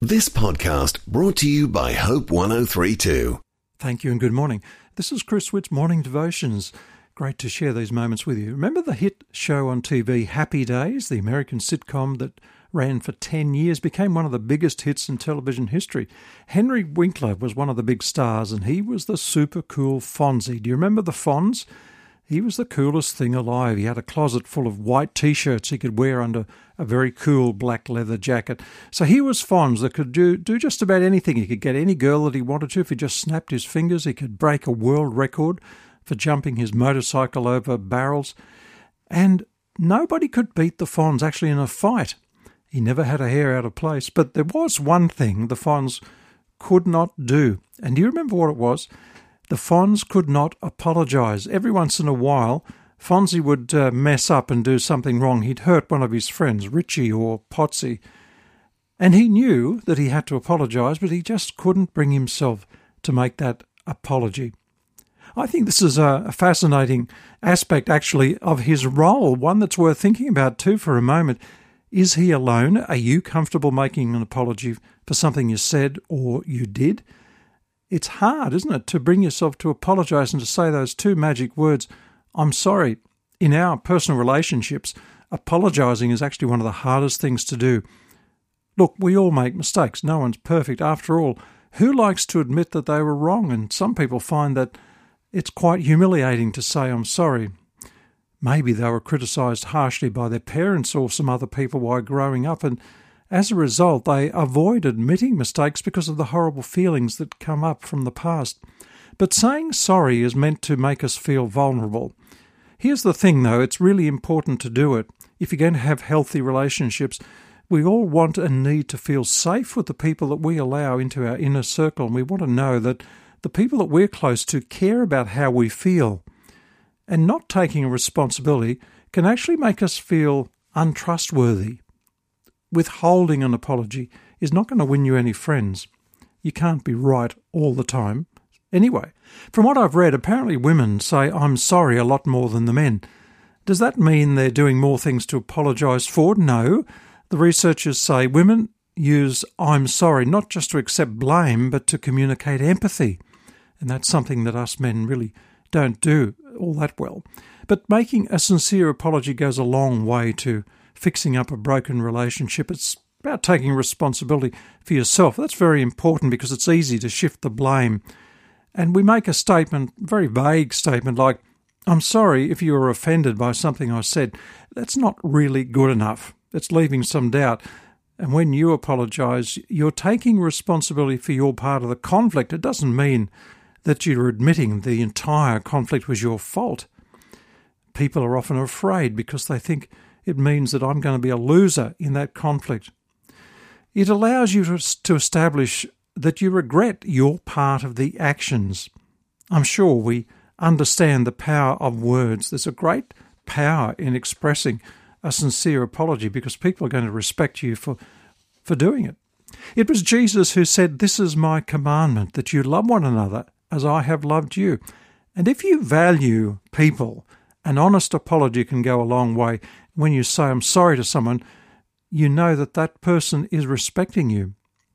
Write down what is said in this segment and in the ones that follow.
This podcast brought to you by Hope 1032. Thank you and good morning. This is Chris Witt's Morning Devotions. Great to share these moments with you. Remember the hit show on TV, Happy Days, the American sitcom that ran for 10 years, became one of the biggest hits in television history. Henry Winkler was one of the big stars, and he was the super cool Fonzie. Do you remember the Fonz? He was the coolest thing alive. He had a closet full of white T-shirts he could wear under a very cool black leather jacket. So he was Fonz that could do just about anything. He could get any girl that he wanted to if he just snapped his fingers. He could break a world record for jumping his motorcycle over barrels. And nobody could beat the Fonz actually in a fight. He never had a hair out of place. But there was one thing the Fonz could not do. And do you remember what it was? The Fonz could not apologise. Every once in a while, Fonzie would mess up and do something wrong. He'd hurt one of his friends, Richie or Potsy. And he knew that he had to apologise, but he just couldn't bring himself to make that apology. I think this is a fascinating aspect, actually, of his role, one that's worth thinking about too for a moment. Is he alone? Are you comfortable making an apology for something you said or you did? It's hard, isn't it, to bring yourself to apologise and to say those two magic words, I'm sorry. In our personal relationships, apologising is actually one of the hardest things to do. Look, we all make mistakes. No one's perfect. After all, who likes to admit that they were wrong? And some people find that it's quite humiliating to say, I'm sorry. Maybe they were criticised harshly by their parents or some other people while growing up, and as a result, they avoid admitting mistakes because of the horrible feelings that come up from the past. But saying sorry is meant to make us feel vulnerable. Here's the thing, though, it's really important to do it. If you're going to have healthy relationships, we all want and need to feel safe with the people that we allow into our inner circle, and we want to know that the people that we're close to care about how we feel. And not taking a responsibility can actually make us feel untrustworthy. Withholding an apology is not going to win you any friends. You can't be right all the time. Anyway, from what I've read, apparently women say I'm sorry a lot more than the men. Does that mean they're doing more things to apologise for? No. The researchers say women use I'm sorry not just to accept blame, but to communicate empathy. And that's something that us men really don't do all that well. But making a sincere apology goes a long way to fixing up a broken relationship. It's about taking responsibility for yourself. That's very important because it's easy to shift the blame. And we make a statement, a very vague statement like, I'm sorry if you were offended by something I said. That's not really good enough. It's leaving some doubt. And when you apologise, you're taking responsibility for your part of the conflict. It doesn't mean that you're admitting the entire conflict was your fault. People are often afraid because they think it means that I'm going to be a loser in that conflict. It allows you to establish that you regret your part of the actions. I'm sure we understand the power of words. There's a great power in expressing a sincere apology because people are going to respect you for doing it. It was Jesus who said, "This is my commandment, that you love one another as I have loved you." And if you value people, an honest apology can go a long way. When you say I'm sorry to someone, you know that that person is respecting you.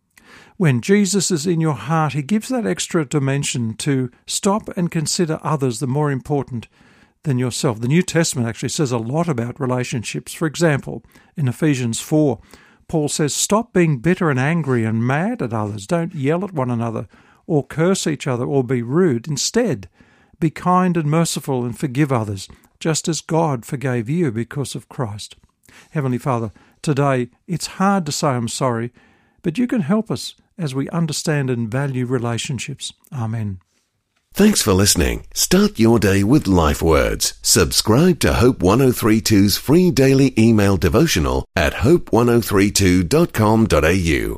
When Jesus is in your heart, he gives that extra dimension to stop and consider others the more important than yourself. The New Testament actually says a lot about relationships. For example, in Ephesians 4, Paul says, stop being bitter and angry and mad at others. Don't yell at one another or curse each other or be rude. Instead, be kind and merciful and forgive others, just as God forgave you because of Christ. Heavenly Father, today it's hard to say I'm sorry, but you can help us as we understand and value relationships. Amen. Thanks for listening. Start your day with Life Words. Subscribe to Hope 1032's free daily email devotional at hope1032.com.au.